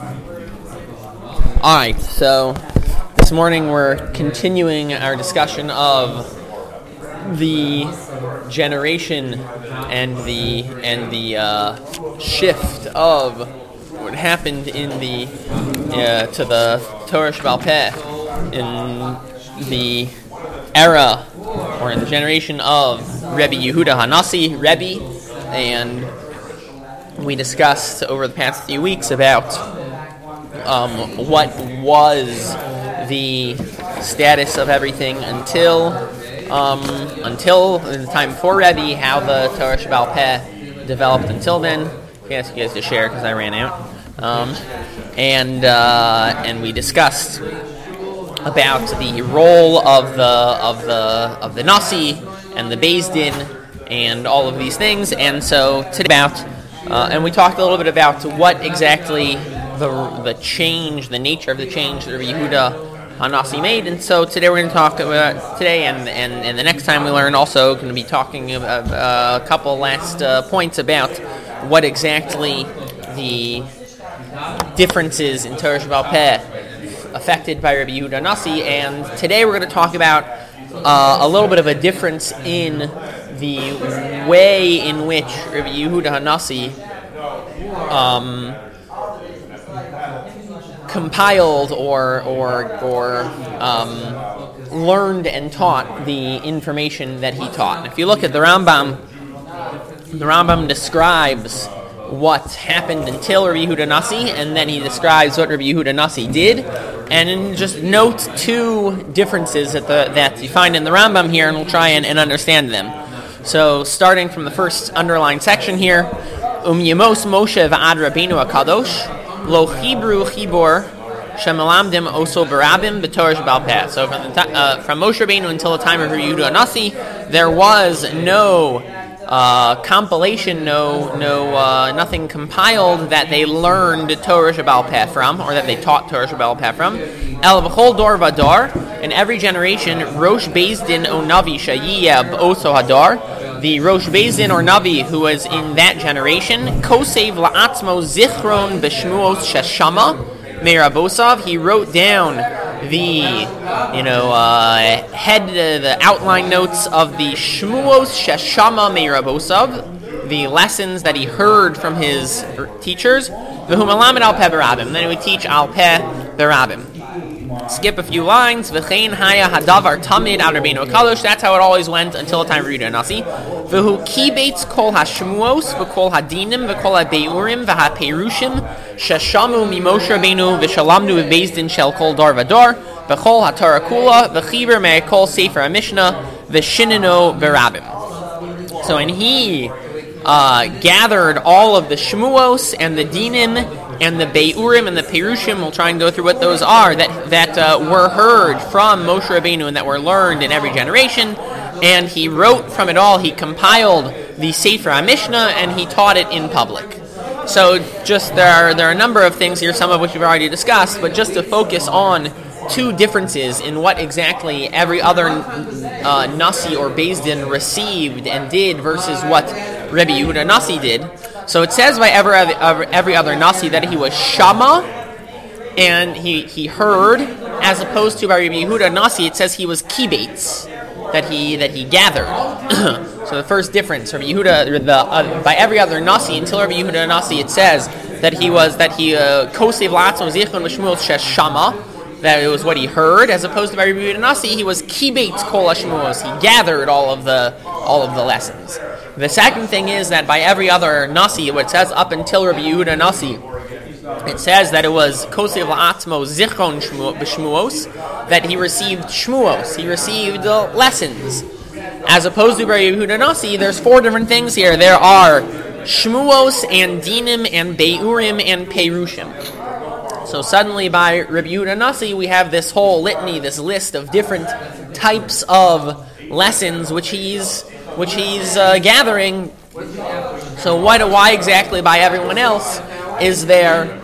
Alright, so this morning we're continuing our discussion of the generation and the shift of what happened in the to the Torah Sheba'al Peh in the era or in the generation of Rebbe Yehuda Hanassi, Rebbe, and we discussed over the past few weeks about what was the status of everything until the time before Rebbe, how the Torah Sheba'al Peh developed until then. I ask you guys to share because I ran out, and we discussed about the role of the Nasi and the Beis Din and all of these things, and so today and we talked a little bit about what exactly the change, the nature of the change that Rabbi Yehuda Hanassi made, and so today we're going to talk about and the next time we learn also going to be talking about a couple last points about what exactly the differences in Torah Sheba'al Peh affected by Rabbi Yehuda Hanassi, and today we're going to talk about a little bit of a difference in the way in which Rabbi Yehuda Hanassi compiled or learned and taught the information that he taught. And if you look at the Rambam describes what happened until Rabbi Yehuda Hanassi, and then he describes what Rabbi Yehuda Hanassi did, and just note two differences that you find in the Rambam here, and we'll try and understand them. So, starting from the first underlined section here, Yemos Moshe v'ad Rabbeinu HaKadosh Lo Chibru Chibor Shemalamdim Oso Barabim B'Torah Sheba'al Peh. So from Moshe Rabbeinu until the time of Rabbi Yehuda Hanassi, there was no compilation, nothing compiled that they learned Torah Sheba'al Peh from, or that they taught Torah Sheba'al Peh from. El B'chol Dor Vador, in every generation, Rosh Beis Din O Navi Shayiyah Oso Hadar, the Rosh Beis Din or Navi who was in that generation, Kosev La'atzmo Zichron B'Shmuos Sheshama Meirabosav, he wrote down the the outline notes of the Shmuos Sheshama Meirabosav, the lessons that he heard from his teachers. V'hu Al Peh Barabim, then he would teach Al Peh Barabim. Skip a few lines. V'chein haya hadavar tamid al Rabbeinu HaKadosh. That's how it always went until the time of Rabbi Yehuda Hanassi. V'hu kibeitz kol hashmuos v'kol hadinim v'kol habeurim v'haperushim sheshamu mimoshe Rabbeinu v'shalamnu v'beis din shel kol dar vadar v'kol haTorah kula v'chiver me'kol sefer HaMishnah v'shinino v'rabim. So, and he gathered all of the shmuos and the dinim and the Beurim and the Perushim. We'll try and go through what those are that were heard from Moshe Rabbeinu and that were learned in every generation. And he wrote from it all. He compiled the Sefer HaMishnah and he taught it in public. So just there are a number of things here, some of which we've already discussed, but just to focus on two differences in what exactly every other Nasi or Beis Din received and did versus what Rebbe Yehuda Hanassi did. So it says by every other Nasi that he was Shama, and he heard, as opposed to by Rebbe Yehuda Hanassi, it says he was Kibeitz, that he gathered. So the first difference, Rebbe Yehuda, by every other Nasi until Rebbe Yehuda Hanassi, it says that he Kosev La'atzmo Zichron V'Shmuos Sheshama, that it was what he heard, as opposed to by Rebbe Yehuda Hanassi, he was Kibeitz Kol HaShmuos, he gathered all of the lessons. The second thing is that by every other Nasi, what it says up until Rabbi Yehuda Hanassi, it says that it was Kosev La'atzmo Zichron B'Shmuos, that he received Shmuos, he received lessons. As opposed to Rabbi Yehuda Hanassi, there's four different things here. There are Shmuos and Dinim and Beurim and Perushim. So suddenly by Rabbi Yehuda Hanassi, we have this whole litany, this list of different types of lessons which he's gathering. So why exactly by everyone else is there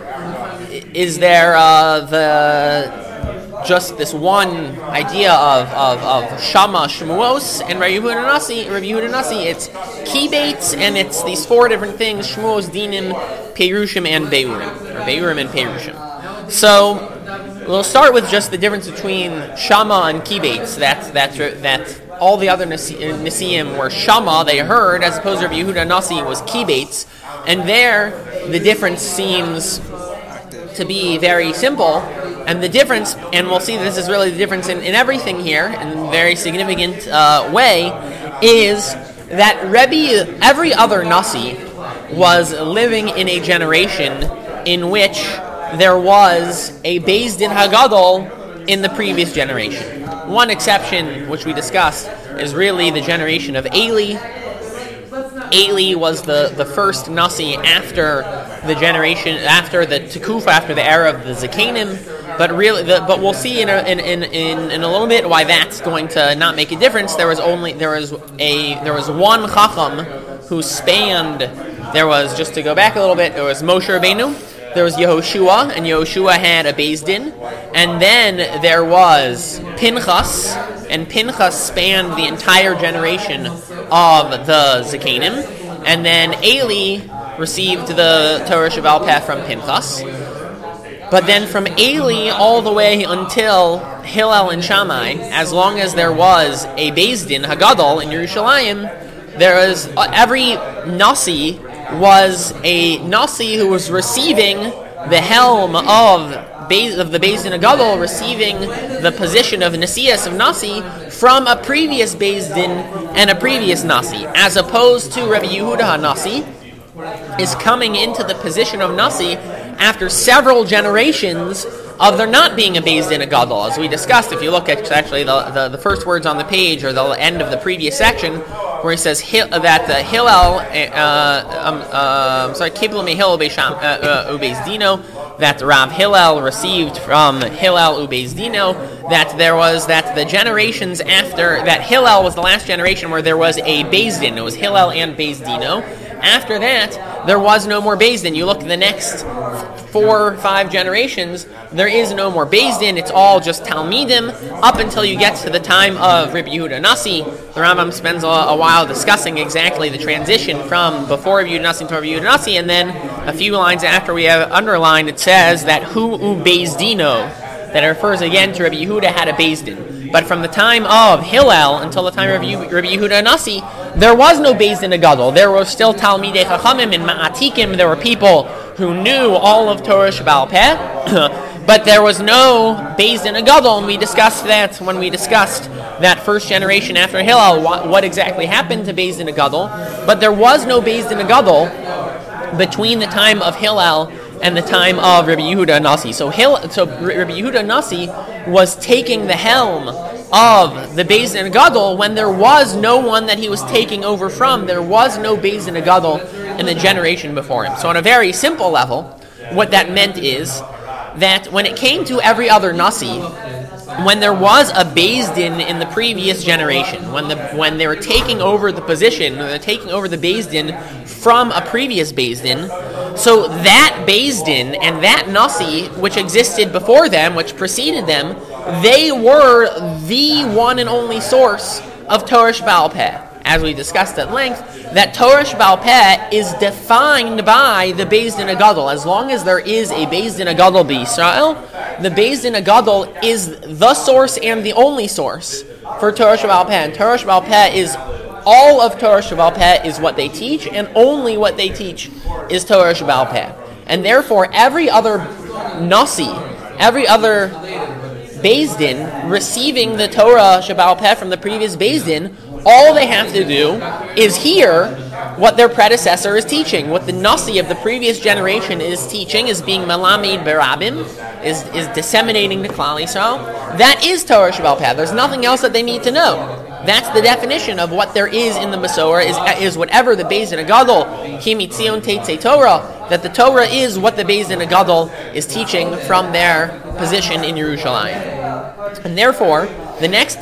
just this one idea of Shama Shmuos, and Rabbi Yehuda Hanassi, it's Kibeitz, and it's these four different things: Shmuos, Dinim, Perushim and Beurim, or Beurim and Perushim. So we'll start with just the difference between Shama and Kibetz. That all the other Nasiim were Shama, they heard, as opposed to Rabbi Yehuda Nasi was Kibetz, and there the difference seems to be very simple. And the difference, and we'll see this is really the difference in everything here, in a very significant way, is that every other Nasi was living in a generation in which there was a Beis Din Hagadol in the previous generation. One exception, which we discussed, is really the generation of Eli. Eli was the first Nasi after the generation, after the Tekufa, after the era of the Zakanim. But we'll see in a little bit why that's going to not make a difference. There was one Chacham who spanned. There was, just to go back a little bit, there was Moshe Rabbeinu. There was Yehoshua, and Yehoshua had a Beis Din. And then there was Pinchas, and Pinchas spanned the entire generation of the Zakanim. And then Eli received the Torah Shebaal Peh from Pinchas. But then from Eli all the way until Hillel and Shammai, as long as there was a Beis Din Hagadol in Yerushalayim, there was every Nasi was a Nasi who was receiving the helm of the Beis Din Hagadol, receiving the position of Nasias of Nasi from a previous Beis Din and a previous Nasi, as opposed to Rabbi Yehuda HaNasi is coming into the position of Nasi after several generations of there not being a Beis Din Hagadol. As we discussed, if you look at actually the first words on the page, or the end of the previous section, where he says that Hillel, Kiblu Mehillel Ubeis Dino, that Rav Hillel received from Hillel Ubeis Dino, that the generations after, that Hillel was the last generation where there was a Beis Din. It was Hillel and Beis Dino. After that, there was no more Beis Din. You look at the next 4 or 5 generations, there is no more Beis Din. It's all just Talmidim up until you get to the time of Rabbi Yehuda Nasi. The Rambam spends a while discussing exactly the transition from before Rabbi Yehuda Nasi to Rabbi Yehuda Nasi, and then a few lines after we have underlined, it says that Hu Beis Dino, that it refers again to Rabbi Yehuda had a Beis Din. But from the time of Hillel until the time of Rabbi Yehuda Nasi, there was no Beis Din Hagadol. There were still Talmidei Chachamim and Ma'atikim. There were people who knew all of Torah Shebaal Peh, but there was no Beis Din Hagadol. And we discussed that when we discussed that first generation after Hillel, what exactly happened to Beis Din Hagadol. But there was no Beis Din Hagadol between the time of Hillel and the time of Rabbi Yehuda Nasi. So Rabbi Yehuda Nasi was taking the helm of the Beis Din Hagadol when there was no one that he was taking over from. There was no Beis Din Hagadol in the generation before him. So on a very simple level, what that meant is that when it came to every other Nasi, when there was a Beis Din in the previous generation, when they were taking over the position, or they're taking over the Beis Din from a previous Beis Din, so that Beis Din and that Nasi, which existed before them, which preceded them, they were the one and only source of Torah Shebaal Peh. As we discussed at length, that Torah Shebaal Peh is defined by the Beis Din Hagadol. As long as there is a Beis Din Hagadol b'Yisrael, the Beis Din Hagadol is the source and the only source for Torah Shebaal Peh. And Torah Shebaal Peh is all of Torah Shebaal Peh is what they teach, and only what they teach is Torah Shebaal Peh. And therefore, every other Nasi, every other Beis Din receiving the Torah Shebaal Peh from the previous Beis Din, all they have to do is hear what their predecessor is teaching, what the Nasi of the previous generation is teaching, is being Malamid Berabim, is disseminating to Klal Yisrael. That is Torah Shebaal Peh. There's nothing else that they need to know. That's the definition of what there is in the Masorah, is whatever the Beis Din Hagadol, Ki Mitzion Teitzei Torah, that the Torah is what the Beis Din Hagadol is teaching from their position in Yerushalayim. And therefore, the next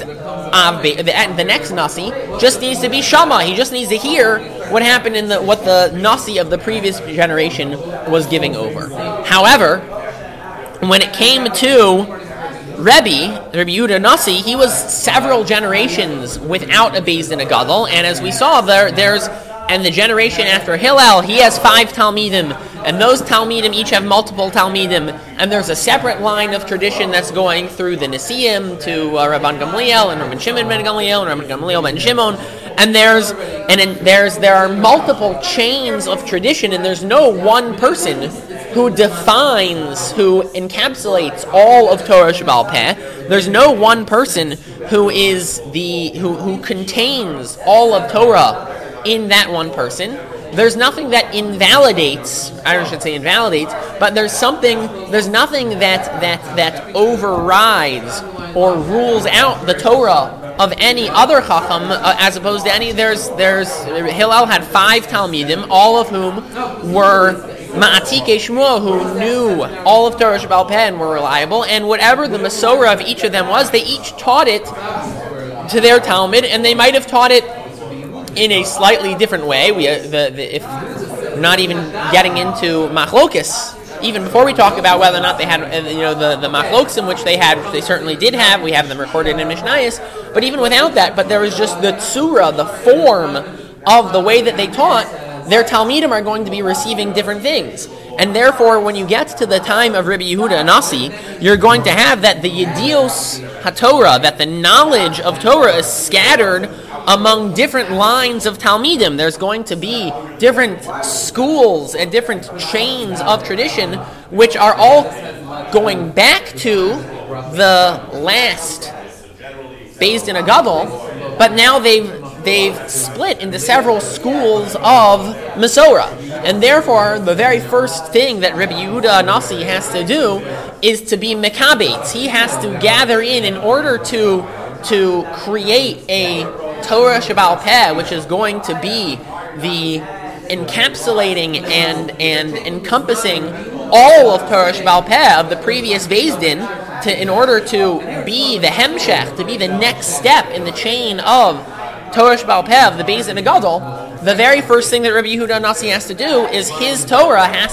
Nasi just needs to be Shama. He just needs to hear what happened what the Nasi of the previous generation was giving over. However, when it came to Rabbi Yehuda Nasi, he was several generations without a Beis Din Hagadol, and as we saw and the generation after Hillel, he has 5 Talmidim, and those Talmidim each have multiple Talmidim, and there's a separate line of tradition that's going through the Nesiim to Rabban Gamliel and Rabban Shimon ben Gamliel and Rabban Gamliel ben Shimon, and there are multiple chains of tradition, and there's no one person who defines, who encapsulates all of Torah Sheba'al Peh. There's no one person who is who contains all of Torah in that one person. There's nothing that invalidates, I should say invalidates, but there's nothing that overrides or rules out the Torah of any other Chacham, as opposed to any. Hillel had 5 Talmidim, all of whom were Ma'atikei Shmuel, who knew all of Torah Sheba'al Peh and were reliable, and whatever the Masorah of each of them was, they each taught it to their Talmud, and they might have taught it in a slightly different way. If not even getting into Machlokes, even before we talk about whether or not they had, the Machlokes in which they certainly did have. We have them recorded in Mishnayos, but even without that, but there was just the tzura, the form of the way that they taught. Their Talmidim are going to be receiving different things. And therefore, when you get to the time of Rabbi Yehuda Anasi, you're going to have that the Yedios HaTorah, that the knowledge of Torah is scattered among different lines of Talmidim. There's going to be different schools and different chains of tradition, which are all going back to the last Beis Din HaGadol, but now they've split into several schools of Masorah. And therefore, the very first thing that Rabbi Yehuda Anasi has to do is to be mekabetz. He has to gather in order to create a Torah Sheba'al Peh, which is going to be the encapsulating and encompassing all of Torah Sheba'al Peh of the previous Beis Din, in order to be the hemshech, to be the next step in the chain of Torah Sheba'al Peh of the Beis Din HaGadol. The very first thing that Rabbi Yehuda Anasi has to do is his Torah has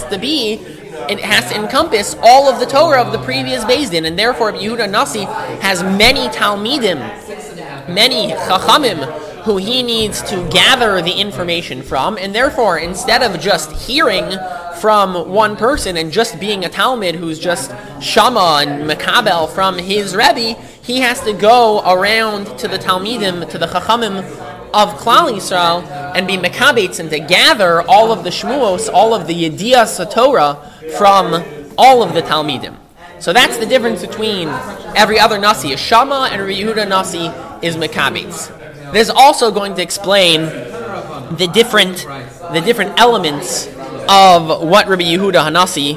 to encompass all of the Torah of the previous Beis Din, and therefore Rabbi Yehuda Anasi has many Talmidim, many Chachamim, who he needs to gather the information from, and therefore, instead of just hearing from one person and just being a Talmud who's just Shama and Mekabel from his Rebbe, he has to go around to the Talmidim, to the Chachamim of Klal Yisrael, and be Mekabetz, and to gather all of the Shmuos, all of the Yedias HaTorah from all of the Talmidim. So that's the difference between every other Nasi is Shama and Rabbi Yehuda Nasi is Mekabetz. This is also going to explain the different elements of what Rabbi Yehuda Hanasi,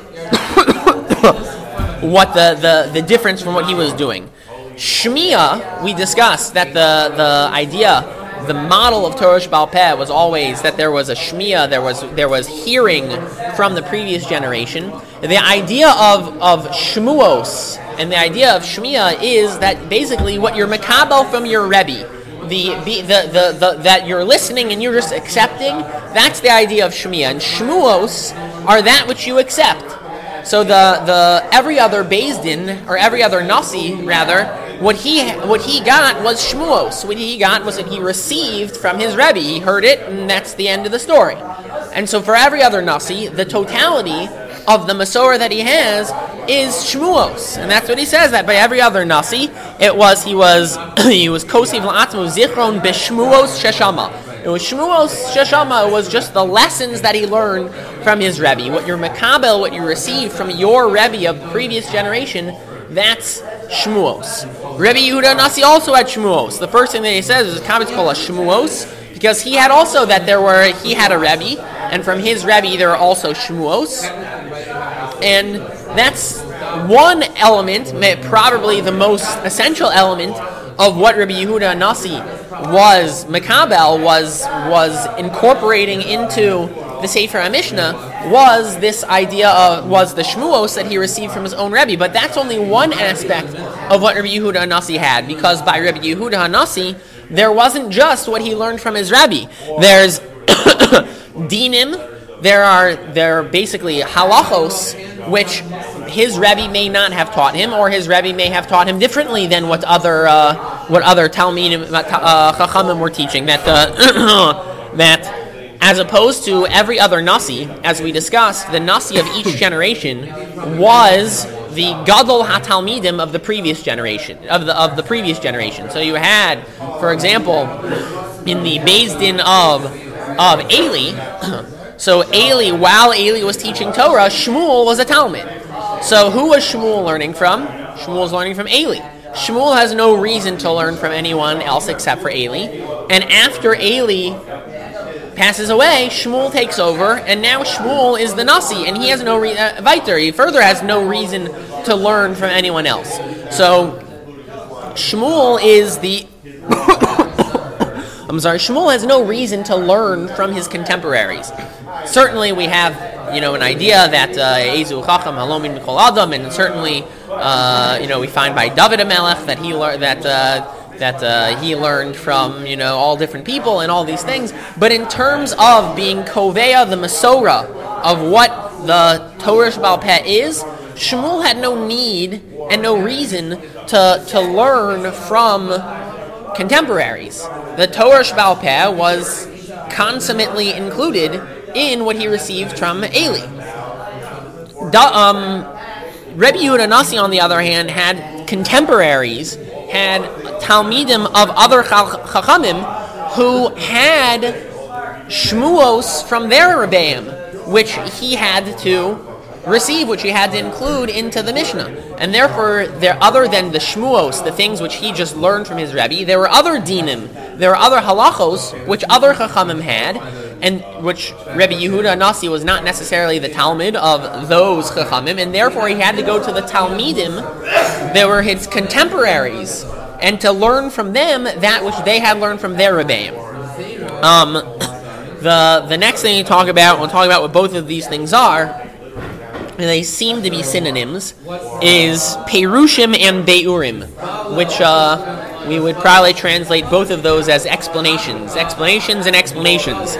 what the difference from what he was doing. Shmiya, we discussed that the idea, the model of Torah Sheba'al Peh was always that there was a Shmiya, there was hearing from the previous generation. The idea of Shmuos and the idea of Shmiya is that basically what you're Mekabel from your Rebbe, that you're listening and you're just accepting, that's the idea of Shmiya. And Shmuos are that which you accept. So the every other Beis Din, or every other Nasi rather, what he got was Shmuos. What he got was that he received from his Rebbe. He heard it, and that's the end of the story. And so for every other Nasi, the totality of the Masorah that he has is Shmuos, and that's what he says, that by every other Nasi, he was Kosiv La'atzmo Zichron B'Shmuos Sheshama. It was Shmuos Sheshama. It was just the lessons that he learned from his Rebbe. What your Mekabel, what you received from your Rebbe of the previous generation, that's Shmuos. Rabbi Yehuda Nasi also had Shmuos. The first thing that he says is Kabitz Kol Shmuos, because he had also he had a Rebbe, and from his Rebbe there are also Shmuos. And that's one element, probably the most essential element of what Rabbi Yehuda Nasi was Mekabel, was incorporating into the Sefer HaMishnah, was this idea was the Shmuos that he received from his own Rebbe. But that's only one aspect of what Rabbi Yehuda Nasi had, because by Rabbi Yehuda Nasi, there wasn't just what he learned from his Rebbe. There's dinim, there are basically halachos, which his Rebbe may not have taught him, or his Rebbe may have taught him differently than what other Talmidim Chachamim were teaching. That As opposed to every other Nasi, as we discussed, the Nasi of each generation was the Gadol HaTalmidim of the previous generation, of the previous generation. So you had, for example, in the Beis Din of Eli, so Eli, while Eli was teaching Torah, Shmuel was a Talmid. So who was Shmuel learning from? Shmuel was learning from Eli. Shmuel has no reason to learn from anyone else except for Eli. And after Eli passes away, Shmuel takes over, and now Shmuel is the Nasi, and he has no Viter. He further has no reason to learn from anyone else. So Shmuel is the Shmuel has no reason to learn from his contemporaries. Certainly we have, an idea that Ezu Chacham Halomin Mikol Adam, and certainly, we find by David HaMelech that he learned that he learned from, all different people and all these things. But in terms of being Koveya, the Masorah of what the Torah Sheba'al Peh is, Shmuel had no need and no reason to learn from contemporaries. The Torah Sheba'al Peh was consummately included in what he received from Eli. Rebbe Yehuda Nasi, on the other hand, had contemporaries, had Talmidim of other Chachamim who had Shmuos from their Rebbeim, which he had to receive, which he had to include into the Mishnah. And therefore, other than the Shmuos, the things which he just learned from his Rebbe, there were other dinim, there were other halachos, which other Chachamim had, and which Rebbe Yehuda Nasi was not necessarily the Talmud of those Chachamim, and therefore he had to go to the Talmidim, they were his contemporaries, and to learn from them that which they had learned from their Rebbeim. The next thing we'll talk about what both of these things are, and they seem to be synonyms, is Perushim and Beurim, which we would probably translate both of those as explanations and explanations.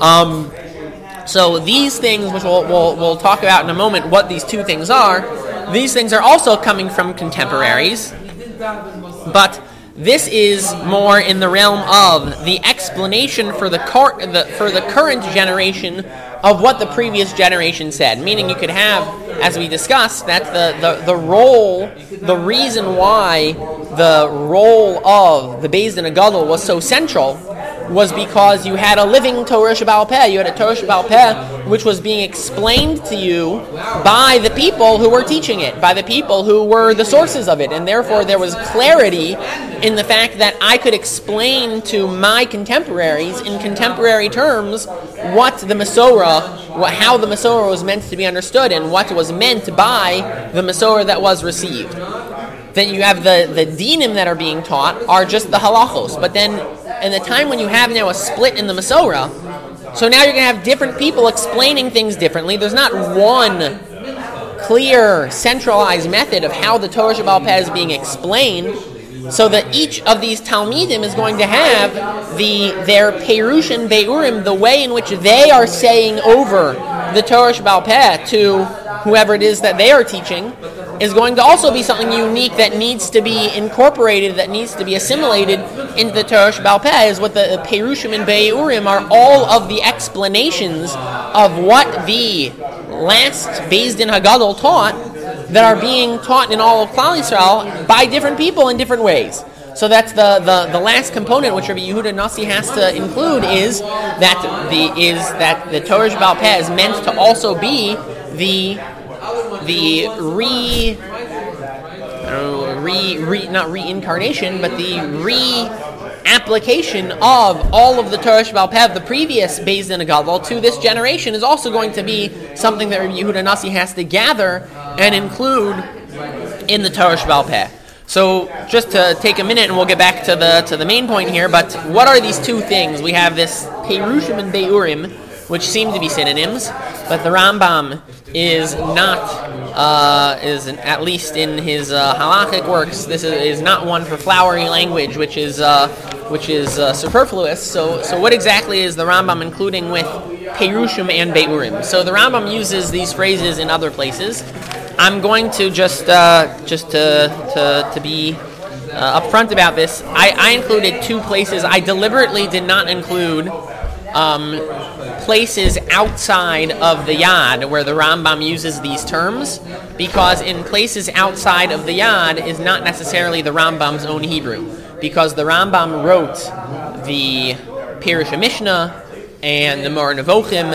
So these things, which we'll talk about in a moment, what these two things are, these things are also coming from contemporaries, but this is more in the realm of the explanation for the current generation of what the previous generation said. Meaning you could have, as we discussed, that the reason why the role of the Beis Din Hagadol was so central was because you had a living Torah Sheba'al Peh. You had a Torah Sheba'al Peh which was being explained to you by the people who were teaching it, by the people who were the sources of it. And therefore there was clarity in the fact that I could explain to my contemporaries in contemporary terms what the Masorah, how the Masorah was meant to be understood and what was meant by the Masorah that was received. Then you have the dinim that are being taught are just the halachos. But then in the time when you have now a split in the Masorah, so now you're going to have different people explaining things differently. There's not one clear, centralized method of how the Torah Sheba'al Peh is being explained, so that each of these Talmidim is going to have their Perush and Beurim, the way in which they are saying over the Torah Sheba'al Peh to whoever it is that they are teaching, is going to also be something unique that needs to be incorporated, that needs to be assimilated into the Torah Sheba'al Peh, is what the Perushim and Beurim are, all of the explanations of what the last Beis Din Hagadol taught, that are being taught in all of Klal Yisrael by different people in different ways. So that's the last component which Rabbi Yehuda Nasi has to include is that the Torah Sheba'al Peh is meant to also be not reincarnation, but the application of all of the Torah Sheba'al Peh of the previous Beis Din Hagadol to this generation is also going to be something that Rabbi Yehuda Nasi has to gather and include in the Torah Sheba'al Peh. So just to take a minute and we'll get back to the main point here, but what are these two things? We have this Perushim and Beurim, which seem to be synonyms, but the Rambam is not, at least in his halachic works, this is not one for flowery language, which is superfluous. So what exactly is the Rambam including with Perushim and Beurim? So the Rambam uses these phrases in other places. I'm going to just to be upfront about this. I included two places. I deliberately did not include places outside of the Yad where the Rambam uses these terms, because in places outside of the Yad is not necessarily the Rambam's own Hebrew, because the Rambam wrote the Pirush Mishnah and the Moreh Nevuchim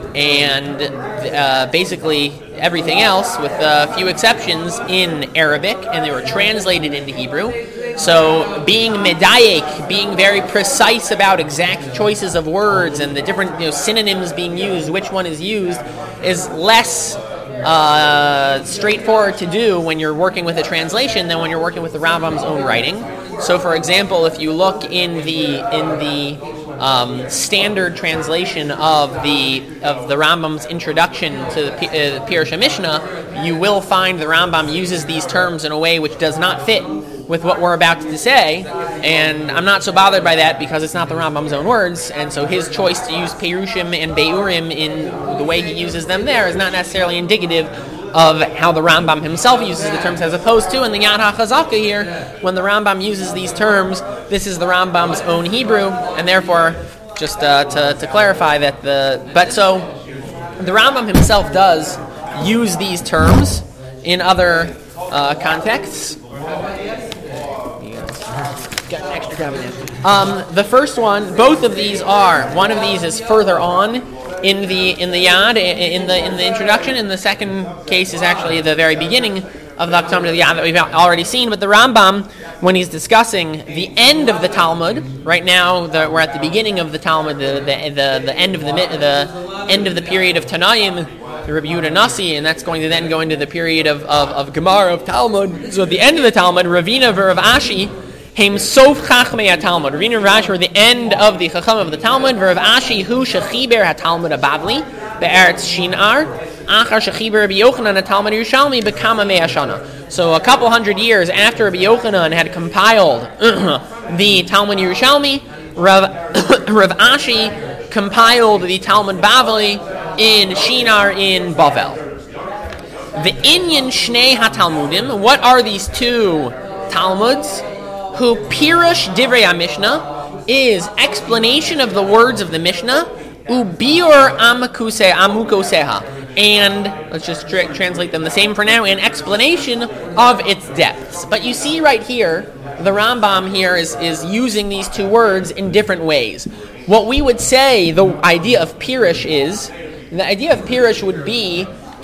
and basically everything else, with a few exceptions, in Arabic, and they were translated into Hebrew. So being medayek, being very precise about exact choices of words and the different synonyms being used, which one is used, is less straightforward to do when you're working with a translation than when you're working with the Rambam's own writing. So, for example, if you look in the standard translation of the Rambam's introduction to the Pirush Mishnah, you will find the Rambam uses these terms in a way which does not fit with what we're about to say, and I'm not so bothered by that because it's not the Rambam's own words, and so his choice to use Perushim and Beurim in the way he uses them there is not necessarily indicative of how the Rambam himself uses the terms, as opposed to in the Yad HaChazaka here, when the Rambam uses these terms, this is the Rambam's own Hebrew, and therefore, just to clarify that the Rambam himself does use these terms in other contexts. Got an extra cabinet. The first one, both of these are. One of these is further on in the Yad, in the introduction, and the second case is actually the very beginning of the Hakdama to the Yad that we've already seen. But the Rambam, when he's discussing the end of the Talmud, right now we're at the beginning of the Talmud, the end of the period of Tanaim, the Rabbi Yehuda Nasi, and that's going to then go into the period of Gemara, of Talmud. So at the end of the Talmud, Ravina v'Rav Ashi, Heim sof chachmei haTalmud. Ravina and Rav Ashi were the end of the chacham of the Talmud. V'Rav Ashi hu shechiber haTalmud abavli be'eretz Shinar achar shechiber Rabbi Yochanan haTalmud Yerushalmi bekama mei hashana. So a couple hundred years after Rabbi Yochanan had compiled the Talmud Yerushalmi, Rav Ashi compiled the Talmud Bavli in Shinar in Bavel. The Inyan Shnei HaTalmudim. What are these two Talmuds? Who Pirush Divrei HaMishnah is explanation of the words of the Mishnah, Ubiur Amukoseha, and let's just translate them the same for now, an explanation of its depths. But you see right here, the Rambam here is using these two words in different ways. What we would say the idea of Pirush is, the idea of Pirush would be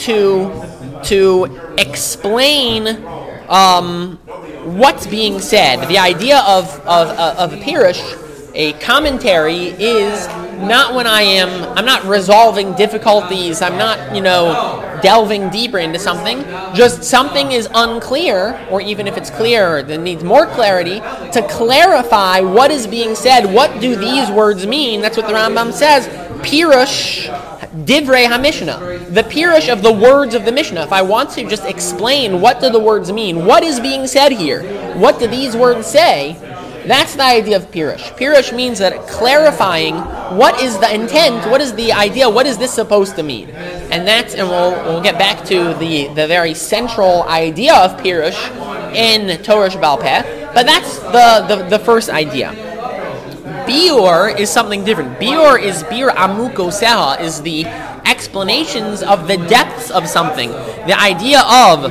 to explain what's being said. The idea of a Pirush, a commentary, is not when I'm not resolving difficulties, I'm not, delving deeper into something, just something is unclear, or even if it's clear, that needs more clarity, to clarify what is being said. What do these words mean? That's what the Rambam says, Pirush Divrei HaMishnah, the Pirush of the words of the Mishnah. If I want to just explain what do the words mean, what is being said here, what do these words say, that's the idea of Pirush. Pirush means that clarifying what is the intent, what is the idea, what is this supposed to mean, and we'll get back to the very central idea of Pirush in Torah Sheba'al Peh, but that's the first idea. Biur is something different. Biur Amukoseha, is the explanations of the depths of something. The idea of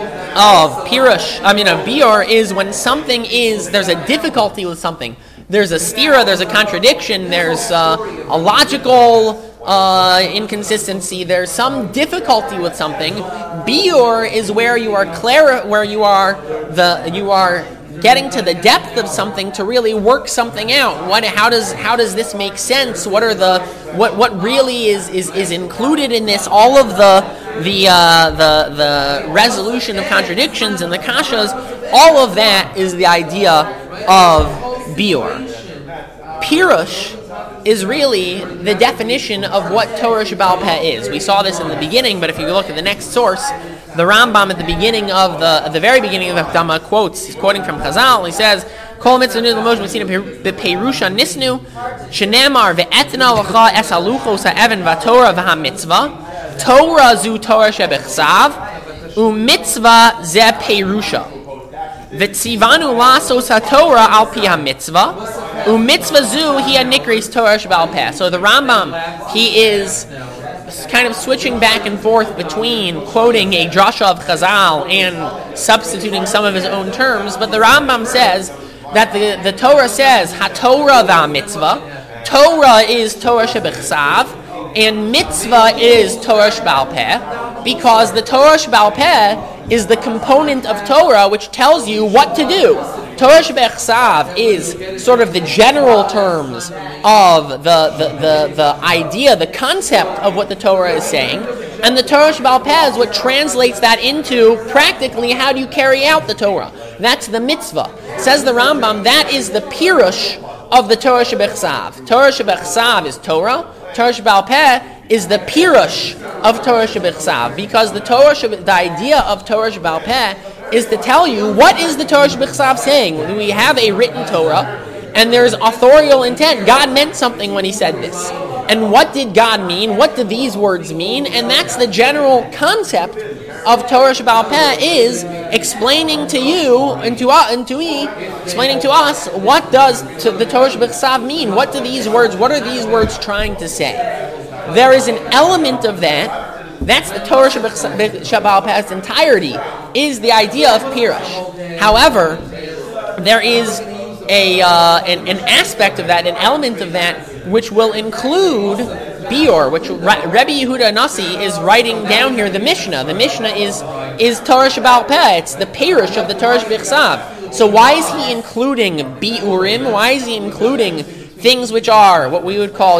Biur is when there's a difficulty with something. There's a stira, there's a contradiction, there's a logical inconsistency, there's some difficulty with something. Biur is where you are getting to the depth of something to really work something out. How does this make sense? What really is included in this? All of the resolution of contradictions and the kashas, all of that is the idea of biur. Pirush is really the definition of what Torah Sheba'al Peh is. We saw this in the beginning, but if you look at the next source, the Rambam at the beginning of the very beginning of the Hakdama quotes. He's quoting from Chazal. He says, "Kol mitzvah nu l'moshe b'sina b'peirusha nisnu shenemar ve'etna l'cha es haluchos ha'evan v'torah v'hamitzvah Torah zu Torah shebechsav u'mitzvah ze peirusha v'tzivanu lasos ha'torah al pi hamitzvah U'mitzvah zu hi nikris Torah sheba'al peh. So the Rambam, he is kind of switching back and forth between quoting a drasha of Chazal and substituting some of his own terms, but the Rambam says that the Torah says, HaTorah v'amitzvah, Torah is Torah shebechsav, and mitzvah is Torah sheba'al peh, because the Torah sheba'al peh is the component of Torah which tells you what to do. Torah shebechsav is sort of the general terms of the idea, the concept of what the Torah is saying, and the Torah sheba'al peh is what translates that into practically how do you carry out the Torah. That's the mitzvah. Says the Rambam, that is the pirush of the Torah shebechsav. Torah shebechsav is Torah. Torah sheba'al peh is the pirush of Torah shebechsav, because the idea of Torah sheba'al peh is to tell you what is the Torah shebechsav saying. We have a written Torah, and there's authorial intent. God meant something when He said this. And what did God mean? What do these words mean? And that's the general concept of Torah sheba'al peh, is explaining to you and to me, explaining to us what does the Torah shebechsav mean? What are these words trying to say? There is an element of that. That's the Torah sheba'al peh's entirety, is the idea of pirush. However, there is an aspect of that, an element of that, which will include biur, which Rebbe Yehuda Nasi is writing down here. The Mishnah is Torah sheba'al peh. It's the pirush of the Torah shebechsav. So why is he including biurim? Why is he including things which are what we would call,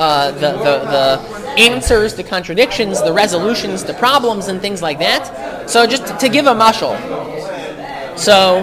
the answers to contradictions, the resolutions to problems, and things like that? So just to give a mashal. So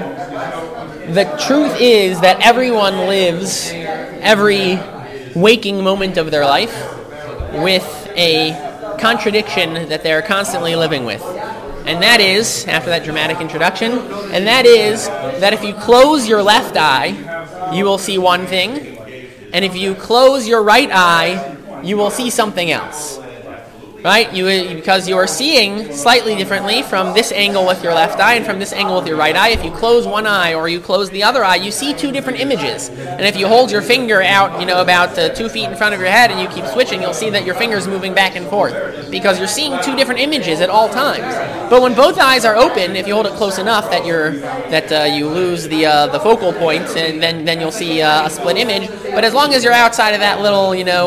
the truth is that everyone lives every waking moment of their life with a contradiction that they're constantly living with. And that is, after that dramatic introduction, and that is that if you close your left eye, you will see one thing, and if you close your right eye, you will see something else. Right? Because you are seeing slightly differently from this angle with your left eye and from this angle with your right eye. If you close one eye or you close the other eye, you see two different images. And if you hold your finger out, about 2 feet in front of your head and you keep switching, you'll see that your finger's moving back and forth because you're seeing two different images at all times. But when both eyes are open, if you hold it close enough that you lose the focal point, and then you'll see a split image. But as long as you're outside of that little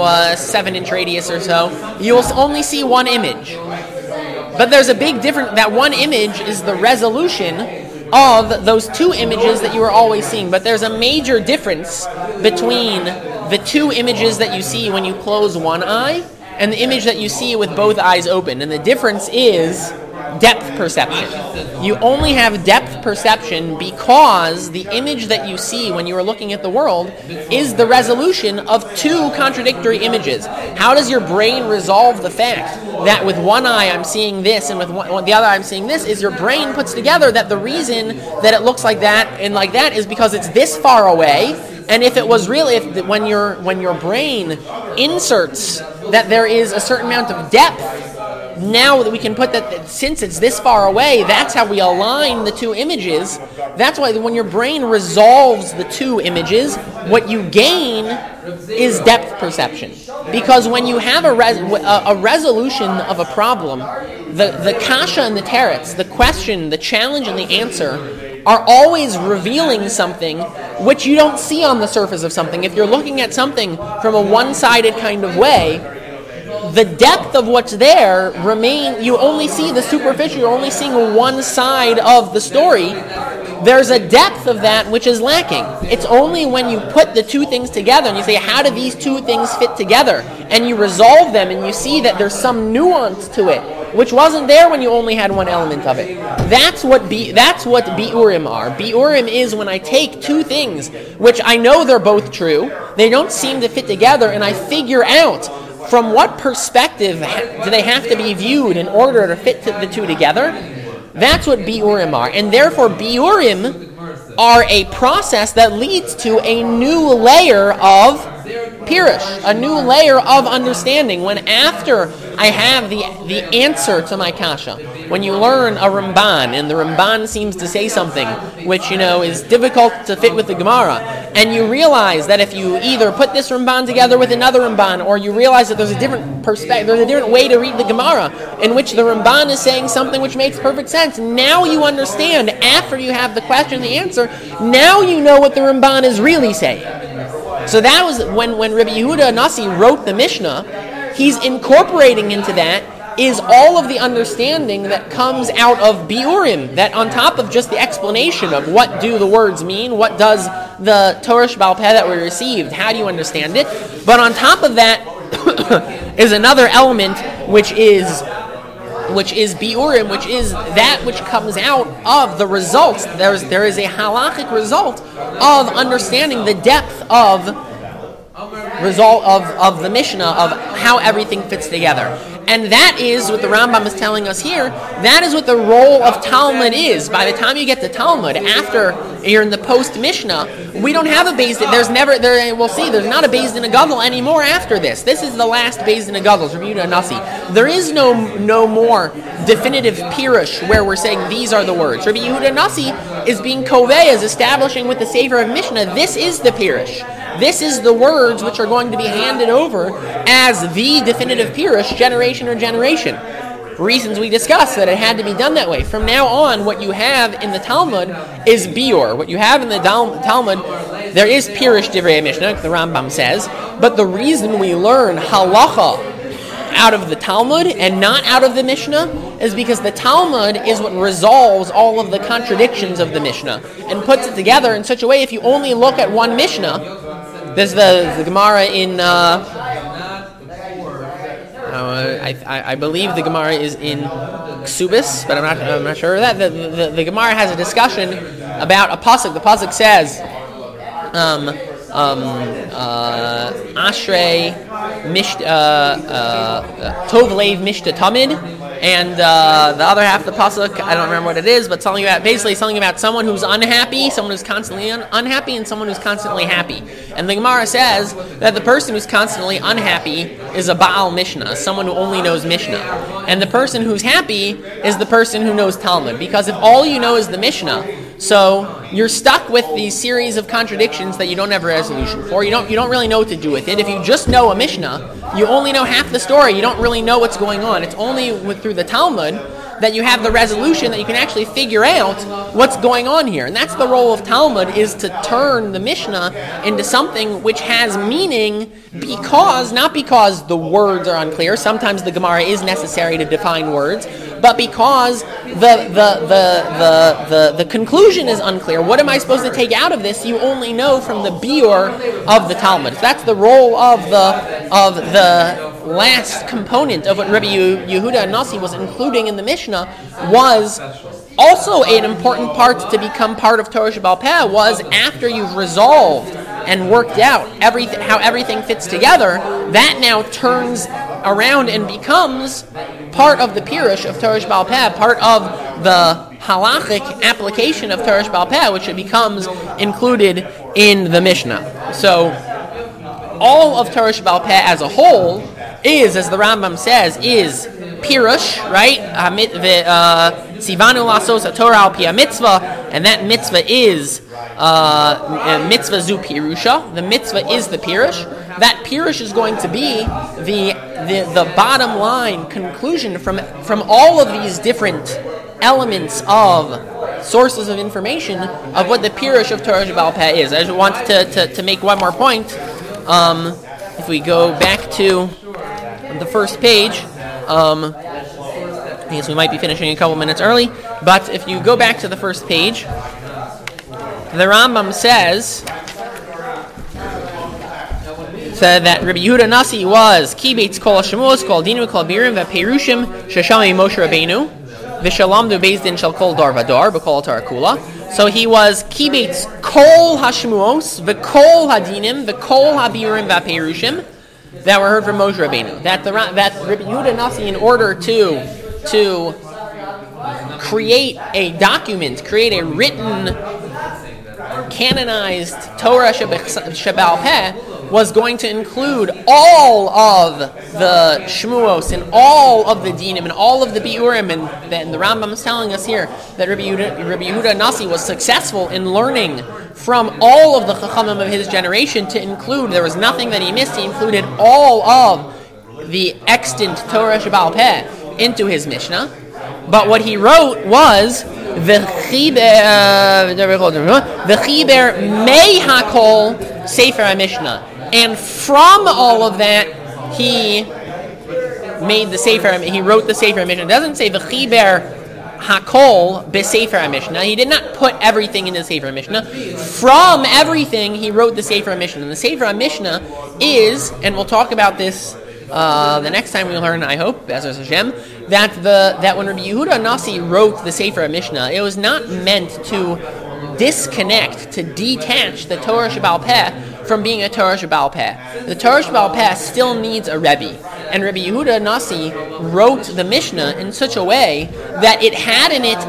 7-inch radius or so, you will only see one image. But there's a big difference. That one image is the resolution of those two images that you are always seeing. But there's a major difference between the two images that you see when you close one eye and the image that you see with both eyes open. And the difference is depth perception. You only have depth perception because the image that you see when you are looking at the world is the resolution of two contradictory images. How does your brain resolve the fact that with one eye I'm seeing this and with the other eye I'm seeing this? Is your brain puts together that the reason that it looks like that and like that is because it's this far away. And if it was really, when your brain inserts that there is a certain amount of depth, now that we can put that, since it's this far away, that's how we align the two images. That's why when your brain resolves the two images, what you gain is depth perception. Because when you have a resolution of a problem, the kasha and the teretz, the question, the challenge, and the answer are always revealing something which you don't see on the surface of something. If you're looking at something from a one-sided kind of way, the depth of what's there you only see the superficial, you're only seeing one side of the story. There's a depth of that which is lacking. It's only when you put the two things together and you say, how do these two things fit together? And you resolve them and you see that there's some nuance to it, which wasn't there when you only had one element of it. That's what biurim are. Biurim is when I take two things, which I know they're both true, they don't seem to fit together, and I figure out from what perspective do they have to be viewed in order to fit the two together. That's what biurim are. And therefore biurim are a process that leads to a new layer of pirush, a new layer of understanding. When after I have the answer to my kasha, when you learn a Ramban, and the Ramban seems to say something which, is difficult to fit with the Gemara, and you realize that if you either put this Ramban together with another Ramban, or you realize that there's a different perspective, there's a different way to read the Gemara, in which the Ramban is saying something which makes perfect sense, now you understand, after you have the question and the answer, now you know what the Ramban is really saying. So that was when Rabbi Yehuda Nasi wrote the Mishnah, he's incorporating into that is all of the understanding that comes out of Biurim, that on top of just the explanation of what do the words mean, what does the Torah Sheba'al Peh that we received, how do you understand it, but on top of that is another element which is Biurim, which is that which comes out of the results. There is a halachic result of understanding the depth of the Mishnah, of how everything fits together. And that is what the Rambam is telling us here. That is what the role of Talmud is. By the time you get to Talmud, after you're in the post-Mishnah, we don't have a Beis Din. We'll see, there's not a Beis Din Gadol anymore after this. This is the last Beis Din Gadol, Rabbi Yehuda Nasi. There is no more definitive pirush where we're saying these are the words. Rabbi Yehuda Nasi is being kovei, is establishing with the Sefer of Mishnah, this is the pirush. This is the words which are going to be handed over as the definitive pirush, generation or generation. Reasons we discussed that it had to be done that way. From now on, what you have in the Talmud is biur. What you have in the Talmud, there is pirush divrei Mishnah, the Rambam says, but the reason we learn halacha out of the Talmud and not out of the Mishnah is because the Talmud is what resolves all of the contradictions of the Mishnah and puts it together in such a way, if you only look at one Mishnah, there's the Gemara in, I believe the Gemara is in Ksubis, but I'm not sure of that. The Gemara has a discussion about a pasuk. The pasuk says, Ashrei Tov Leiv Mishta Tamid, and the other half of the pasuk, I don't remember what it is, but basically something about someone who's unhappy, someone who's constantly unhappy, and someone who's constantly happy. And the Gemara says that the person who's constantly unhappy is a Baal Mishnah, someone who only knows Mishnah. And the person who's happy is the person who knows Talmud. Because if all you know is the Mishnah, so you're stuck with these series of contradictions that you don't have a resolution for. You don't really know what to do with it. If you just know a Mishnah, you only know half the story. You don't really know what's going on. It's only through the Talmud that you have the resolution, that you can actually figure out what's going on here. And that's the role of Talmud, is to turn the Mishnah into something which has meaning, not because the words are unclear. Sometimes the Gemara is necessary to define words, but because the conclusion is unclear. What am I supposed to take out of this? You only know from the biur of the Talmud. So that's the role of the last component of what Rabbi Yehuda Nasi was including in the Mishnah, was also an important part to become part of Torah Sheba'al Peh, was after you've resolved and worked out how everything fits together, that now turns around and becomes part of the pirush of Torah Sheba'al Peh, part of the halachic application of Torah Sheba'al Peh, which it becomes included in the Mishnah. So all of Torah Sheba'al Peh as a whole is, as the Rambam says, is pirush, right? Tzivanu lasos Torah al pi mitzvah, and that mitzvah is mitzvah zu pirusha. The mitzvah is the pirush. That pirush is going to be the bottom line conclusion from all of these different elements of sources of information of what the pirush of Torah Sheba'al Peh is. I just wanted to make one more point. If we go back to the first page, I guess we might be finishing a couple minutes early, but if you go back to the first page, the Rambam says that Rabbi Yehuda Nasi was Kibetz Kol HaShemuos Kol Dinu Kol Birim VePerushim Sheshami Moshe Rabbeinu V'Shalamdu Beis Din Shel Kol Dar Vadar B'Kol Torah Kula. So he was Kibetz Kol HaShemuos V'Kol HaDinim V'Kol HaBirim VePerushim that were heard from Moshe Rabbeinu. That Rabbi Yehuda Nasi, in order to create a document, create a written, canonized Torah Sheba'al Peh, was going to include all of the Shmuos and all of the Dinim and all of the Biurim, and the Rambam is telling us here that Rabbi Yehuda Nasi was successful in learning from all of the Chachamim of his generation to include, there was nothing that he missed, he included all of the extant Torah Sheba'al Peh into his Mishnah. But what he wrote was V'chiber Mei Hakol Sefer HaMishnah. And from all of that, he made the Sefer, he wrote the Sefer HaMishnah. It doesn't say V'chiber Hakol B'Sefer HaMishnah. He did not put everything in the Sefer HaMishnah. From everything, he wrote the Sefer HaMishnah. And the Sefer HaMishnah is, and we'll talk about this the next time we learn, I hope, Be'ezus Hashem, that when Rabbi Yehuda Nasi wrote the Sefer HaMishnah, it was not meant to disconnect, to detach the Torah Sheba'al Peh from being a Torah Sheba'al Peh. The Torah Sheba'al Peh still needs a Rebbe. And Rabbi Yehuda Nasi wrote the Mishnah in such a way that it had in it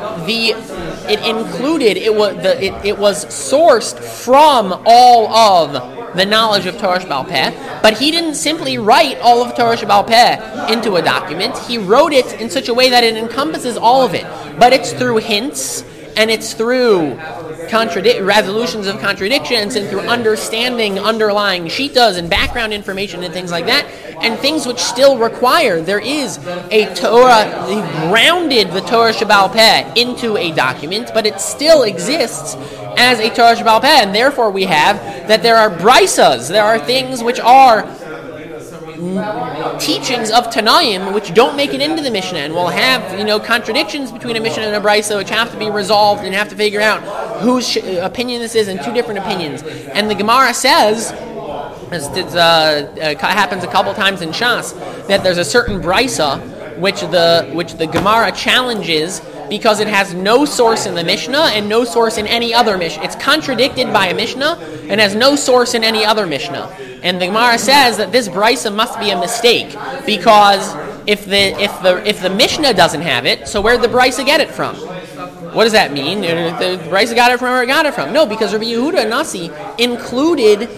it was sourced from all of the knowledge of Torah Sheba'al Peh, but he didn't simply write all of Torah Sheba'al Peh into a document. He wrote it in such a way that it encompasses all of it, but it's through hints, and it's through resolutions of contradictions, and through understanding underlying shitas and background information and things like that, and things which still require, there is a Torah, he grounded the Torah Sheba'al Peh into a document, but it still exists as a Torah Sheba'al Peh, and therefore we have that there are brisas, there are things which are teachings of Tanaim which don't make it into the Mishnah, and we'll have contradictions between a Mishnah and a Brisa which have to be resolved and have to figure out whose opinion this is, and two different opinions. And the Gemara says, as happens a couple times in Shas, that there's a certain Brisa which the Gemara challenges because it has no source in the Mishnah and no source in any other Mishnah. It's contradicted by a Mishnah and has no source in any other Mishnah. And the Gemara says that this brisa must be a mistake, because if the Mishnah doesn't have it, so where'd the brisa get it from? What does that mean? The brisa got it from where it got it from? No, because Rabbi Yehuda Nasi included,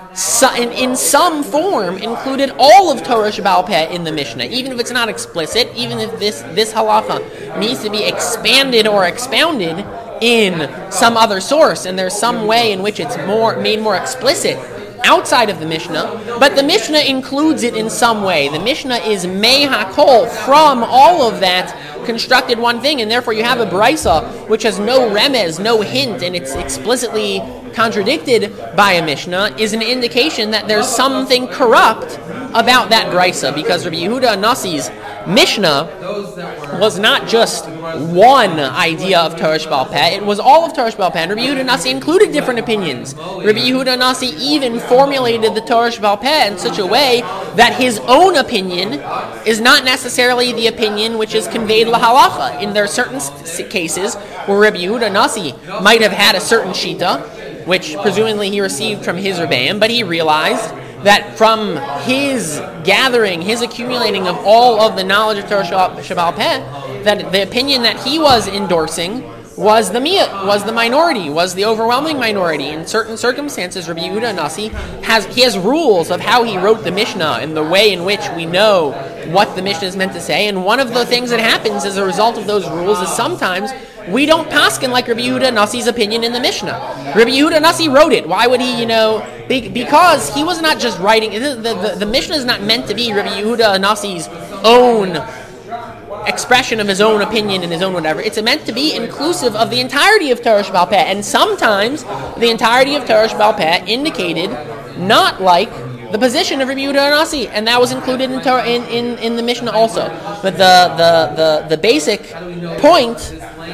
in some form, included all of Torah Sheba'al Peh in the Mishnah, even if it's not explicit, even if this halacha needs to be expanded or expounded in some other source, and there's some way in which it's made more explicit outside of the Mishnah, but the Mishnah includes it in some way. The Mishnah is Mei HaKol, from all of that constructed one thing, and therefore you have a brisa which has no remez, no hint, and it's explicitly contradicted by a Mishnah, is an indication that there's something corrupt about that brisa, because Rabbi Yehuda Nasi's Mishnah was not just one idea of Torah Sheba'al Peh, it was all of Torah Sheba'al Peh, and Rabbi Yehuda Nasi included different opinions. Rabbi Yehuda Nasi even formulated the Torah Sheba'al Peh in such a way that his own opinion is not necessarily the opinion which is conveyed lahalacha. In there are certain cases where Rabbi Yehuda Nasi might have had a certain shita, which presumably he received from his Rebbeim, but he realized that from his gathering, his accumulating of all of the knowledge of Torah Sheba'al Peh, that the opinion that he was endorsing was the minority, was the overwhelming minority. In certain circumstances, Rabbi Yehuda Nasi has rules of how he wrote the Mishnah and the way in which we know what the Mishnah is meant to say. And one of the things that happens as a result of those rules is sometimes we don't paskin like Rabbi Yehuda Nasi's opinion in the Mishnah. Rabbi Yehuda Nasi wrote it. Why would he, because he was not just writing, the Mishnah is not meant to be Rabbi Yehuda Nasi's own expression of his own opinion and his own whatever. It's meant to be inclusive of the entirety of Torah Sheba'al Peh, and sometimes the entirety of Torah Sheba'al Peh indicated not like the position of Rabbi Yehuda Nasi, and that was included in the Mishnah also. But the basic point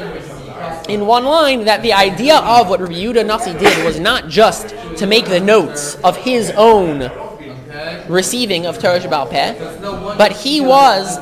in one line, that the idea of what Rabbi Yehuda Nasi did was not just to make the notes of his own receiving of Torah Sheba'al Peh, but he was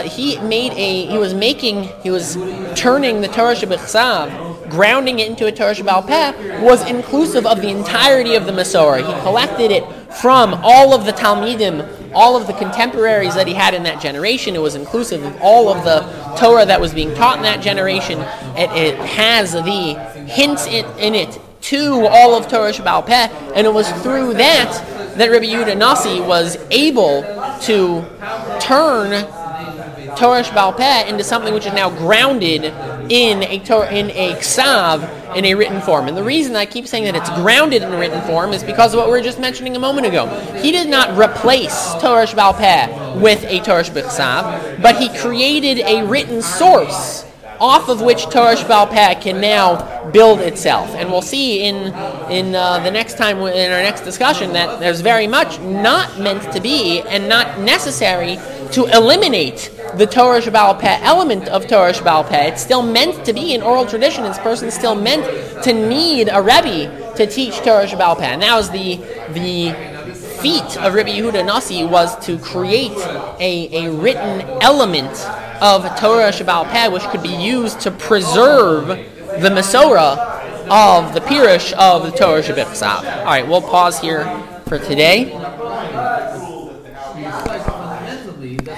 turning the Torah Shebechsav, grounding it into a Torah Sheba'al Peh, was inclusive of the entirety of the Masorah. He collected it from all of the Talmidim, all of the contemporaries that he had in that generation. It was inclusive of all of the Torah that was being taught in that generation. It has the hints in it to all of Torah Sheba'al Peh, and it was through that that Rabbi Yehuda Nasi was able to turn Torah Sheba'al Peh into something which is now grounded in a ksav, in a written form. And the reason I keep saying that it's grounded in a written form is because of what we were just mentioning a moment ago. He did not replace Torah Sheba'al Peh with a Torah Sheba'al, but he created a written source off of which Torah Sheba'al Peh can now build itself. And we'll see in the next time, in our next discussion, that there's very much not meant to be and not necessary to eliminate the Torah Sheba'al Peh element of Torah Sheba'al Peh. It's still meant to be an oral tradition. This person's still meant to need a Rebbe to teach Torah Sheba'al Peh. And that was the feat of Rabbi Yehuda Nasi, was to create a written element of Torah Sheba'al Peh which could be used to preserve the Masorah of the Pirush of the Torah Sheba'al. All right, we'll pause here for today.